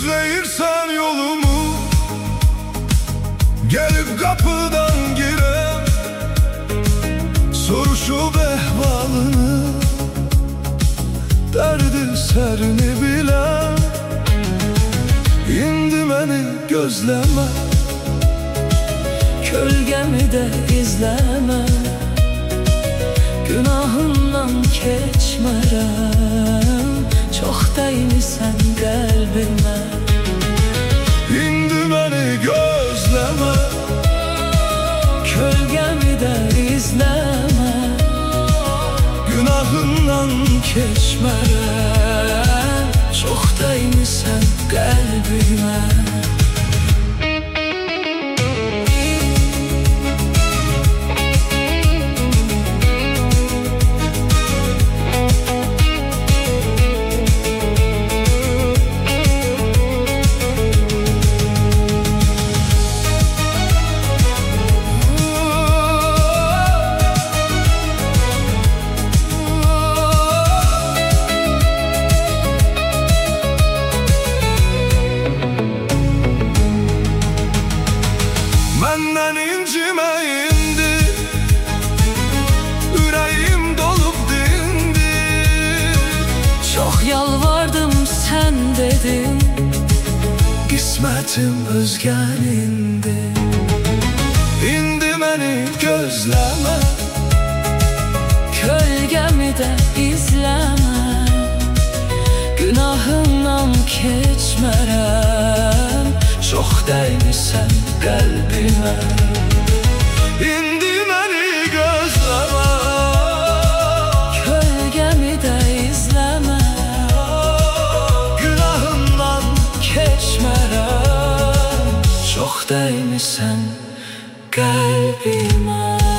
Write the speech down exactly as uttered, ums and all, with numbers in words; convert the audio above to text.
Gözleyirsen yolumu, gelip kapıdan girem, soruşup ehvalını, derdi serini bilem. İndi məni gözleme, Kölgemi de izleme, günahından keçmərəm, çox değmisən qəlbimə. İndi məni gözleme, Kölgemi de izleme, günahından keçmərəm, çox değmisən qəlbimə. Məndən incimə indi, ürəyim dolub dindi. Çox yalvardım, sən dedin, Qismətim özgənindir. İndi məni gözləmə, kölgemi de izleme, günahından keçmərəm, çox değmisən qəlbimə. İndi məni gözləmə, Kölgemi de izleme, günahından keçmərəm, çox değmisən qəlbimə.